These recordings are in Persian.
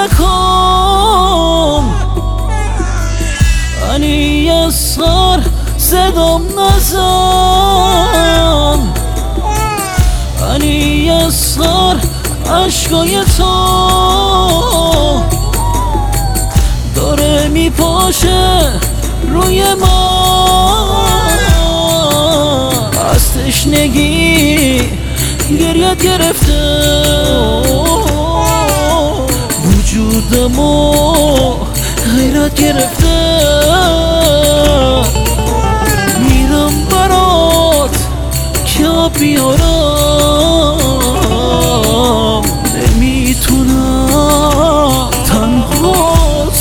نکن علی اصغر صدام نزن علی اصغر عشقای تو داره میپاشه روی ما از تشنگی گریت گرفته وجودمو غیرت گرفته میرم برات که بیارم نمیتونم تنهات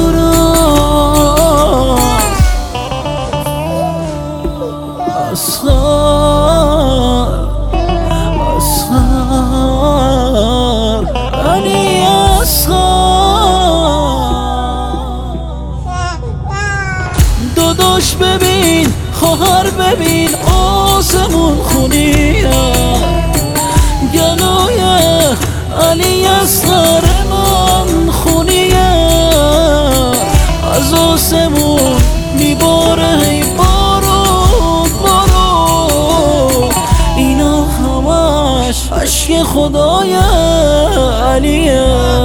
بذارم اصغر علی اصغر داداش ببین خواهر ببین آسمون خونیه گلوی علی اصغر من خونیه از آسمون میباره هی بارون بارون اینا همش عشق خدای علیه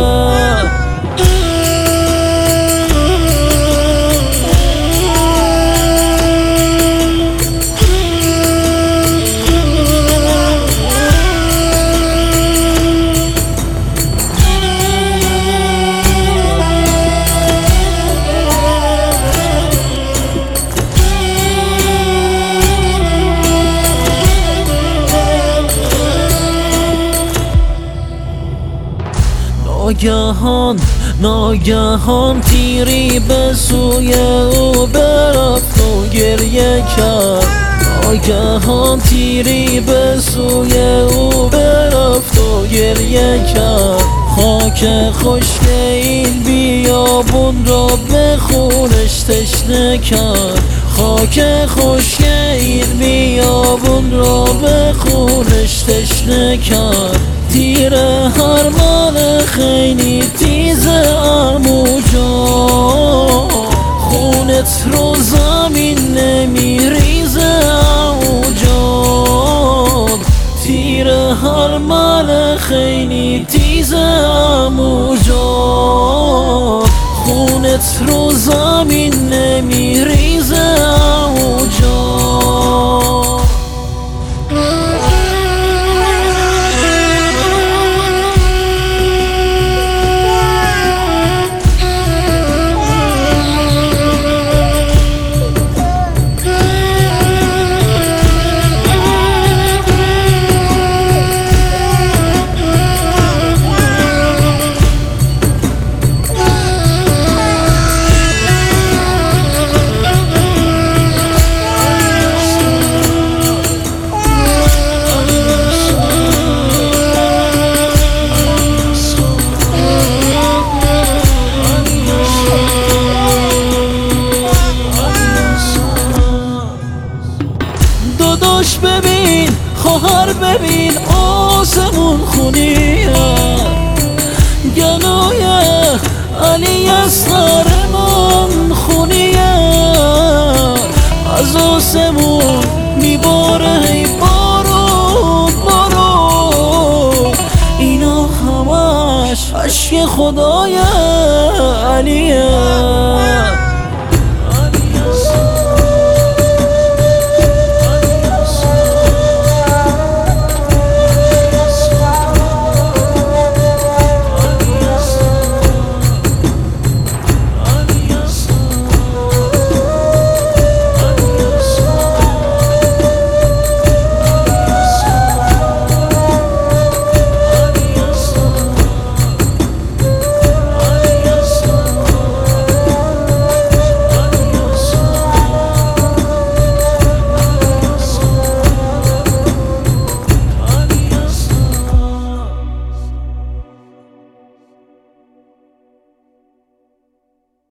ناگهان تیری به سوی او برفت و گریه کرد ناگهان تیری به سوی او برفت و گریه کرد خاک خشک این بیابون را به خونش تشنه کرد خاک خشک این بیابون را به خونش تشنه کرد تیر هر مال خیلی تیز عمو جان خونت رو زمین نمیریزه عمو جان تیر هر مال خیلی تیز عمو جان خونت رو زمین نمیریزه عمو جان داداش ببین خواهر ببین آسمون خونیه گلوی علی اصغر من خونیه از آسمون میباره هی بارون بارون اینا همش عشق خدای علیه